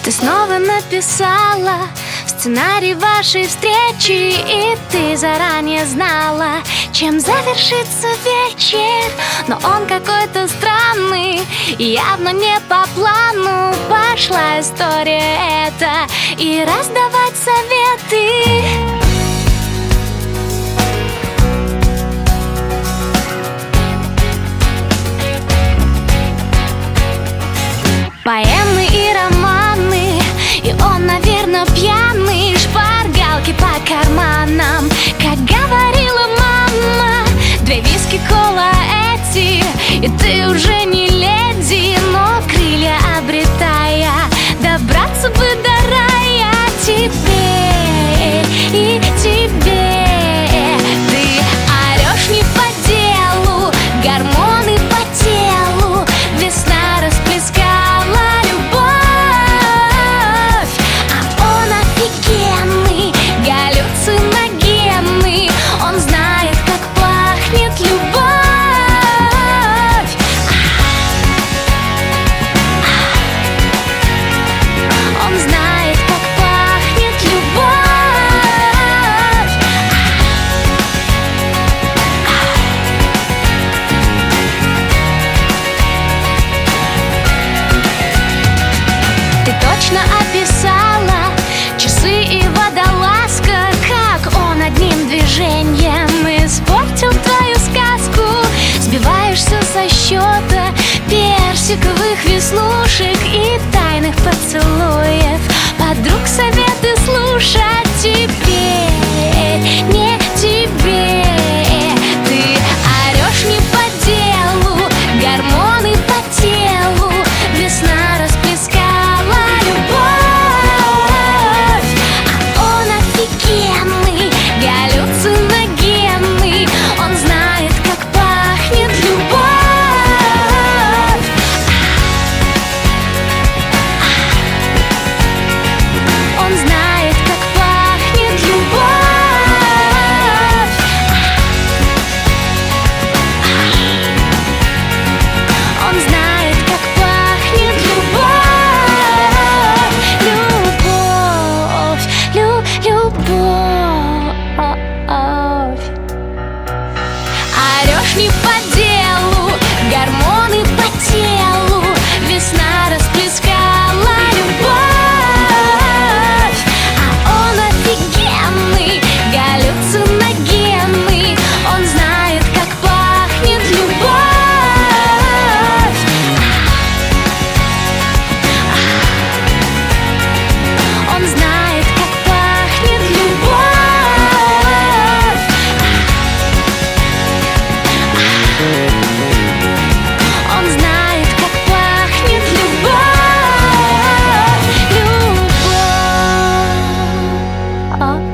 Ты снова написала сценарий вашей встречи, и ты заранее знала, чем завершится вечер. Но он какой-то странный, явно не по плану. Пошла история эта и раздавать советы. Поэмы и романы, и он, наверное, пьяный. Шпаргалки по карманам, как говорила мама. 2 виски, кола эти, и ты уже не леди. Но крылья обретая, добраться бы до рая. Тебе и тебе ты орешь не по делу, гормоны по телу. Весна расплескала любовь, а он офигенный, галлюциногенный. Он знает, как пахнет любовь. Он знает, как пахнет любовь. Ты точно описала часы и водолазка, как он одним движением испортил твою сказку. Сбиваешься со счета персиковых веснушек и тайных поцелуев, подруг советы слушать. Тебе, не тебе, ты орешь не по делу, гормоны по телу. Весна расплескала любовь, а он офигенный, галлюциногенный. Он знает, как пахнет любовь. Он знает, как пахнет любовь. Он знает, как пахнет любовь. Любовь. Орешь не по делу, гормоны по телу. Весна расплескала любовь, а он офигенный, галлюциногенный. Он знает, как пахнет любовь. Он знает, как пахнет любовь. Он знает, как пахнет любовь. Любовь.